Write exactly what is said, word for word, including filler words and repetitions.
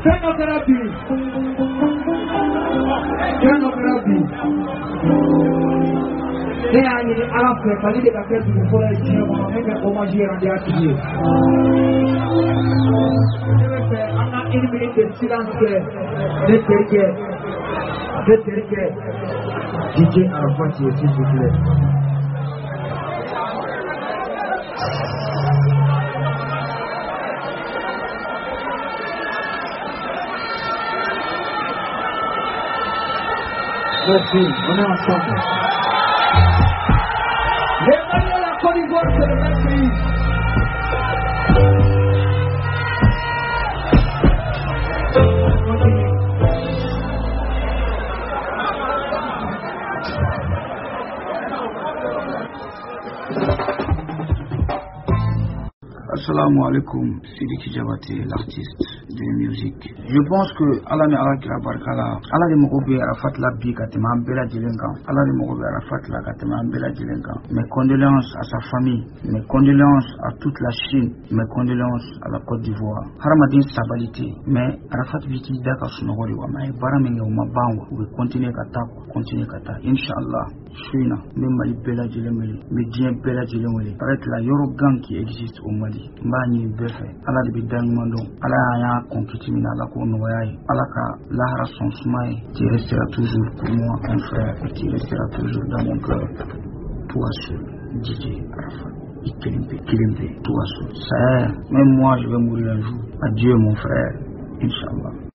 Therapy. Therapy. They are in the Alpha, but they are getting the full idea of making a homage here on the atmosphere. I'm not in the silence. Let's take it. Let's take it. D J Arafat, s'il vous plaît. Merci, on est ensemble. Les Maliens de la Côte d'Ivoire, c'est le même pays. Assalamu alaikum, Sidiki Diabaté, l'artiste de musique. Je pense que Allah ne Allah qui la barkala, Allah de Mokobe Arafat la bi katema Bela Djelenga, Allah de Mokobe Arafat la katema Bela Djelenga. Mes condoléances à sa famille, mes condoléances à toute la Chine, mes condoléances à la Côte d'Ivoire. Haramadin Sabalité, mais Arafat viti daka sunogori wa mai baramenge uma bango, we continue kata, continue kata. Inch'Allah, China, même Mali Bela Djelemeli, Médien Bela Djelemeli, arrête la Yoro gang qui existe au Mali. Mbani befe ala de bidan mando ala ya conquitimina la ko noyai ala ka lahara son sumai qui restera toujours pour moi un frère et qui restera toujours dans mon cœur. Toi seul, D J Arafat, Kilimbe, Kilimbe, toi seul. Ça, même moi je vais mourir un jour. Adieu mon frère, Inch'Allah.